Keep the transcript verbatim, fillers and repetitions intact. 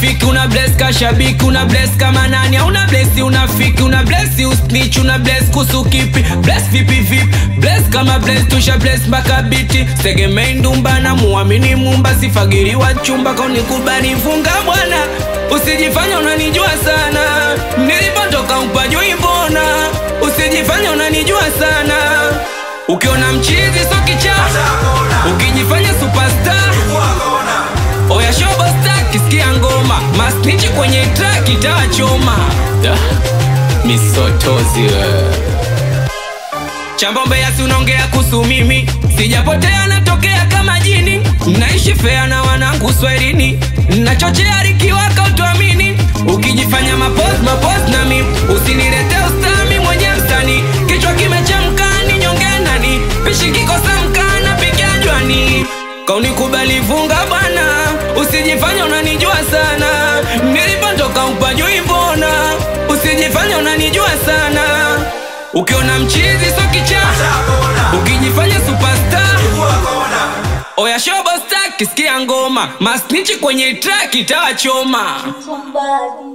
unafiki una bless kashabiki una bless kama nani una bless unafiki una bless usnitch una bless kusukipi bless vipi vipi bless kama bless tusha bless mpaka biti tegemei ndumba na muamini mumba sifagiri wa chumba kwa nikubali funga bwana usijifanya unanijua sana nilipotoka upajui mbona usijifanya unanijua sana ukiona mchizi so kicha ukijifanya superstar oya shobo star kisikia ngoma masnichi kwenye track itawachoma misotozi Chambombe ya si unaongea kuhusu mimi sijapotea natokea kama jini naishi fair na wanangu Swahilini nachochea rikiwaka utuamini ukijifanya mapost mapost na mimi usinilete ustami mwenye msani kichwa kimechemka ni nyonge nani pishi kikosa mkana pikia jwani kaunikubali vunga bwana usijifanya unanijua sana nilipotoka upajui mbona usijifanya unanijua sana ukiona mchizi so kicha ukijifanya superstar oya shobo star kisikia ngoma masnichi kwenye track itawachoma.